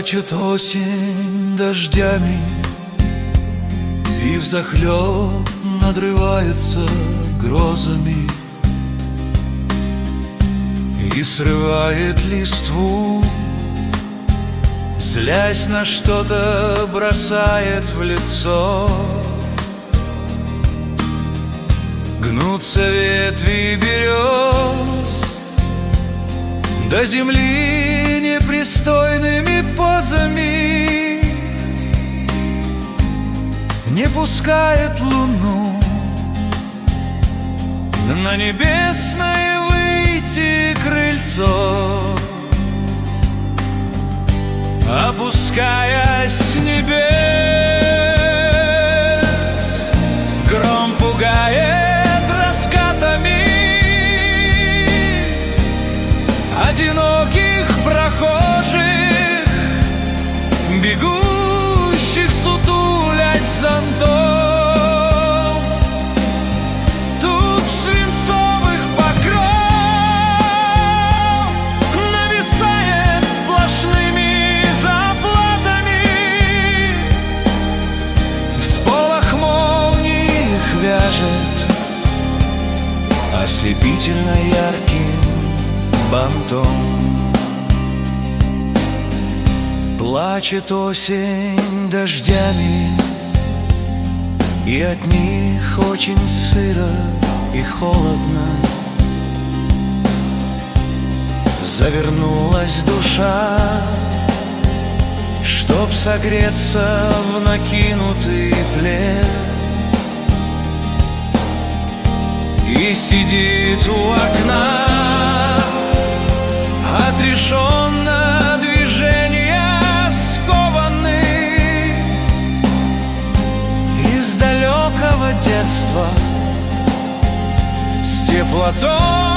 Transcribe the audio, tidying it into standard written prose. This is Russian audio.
Плачет осень дождями, и взахлеб надрывается грозами, и срывает листву, злясь на что-то, бросает в лицо. Гнутся ветви берез до земли непристойными позами, не пускает луну на небесное выйти крыльцо. Опускаясь с небес, гром пугает раскатами одиноких прохожих, бегущих, сутулясь зонтом. Тут свинцовых покров нависает сплошными заплатами, всполох молний их вяжет ослепительно ярким бантом. Плачет осень дождями, и от них очень сыро и холодно. Завернулась душа, чтоб согреться в накинутый плед, и сидит у окна отрешенно, движения скованы. Из далекого детства с теплотой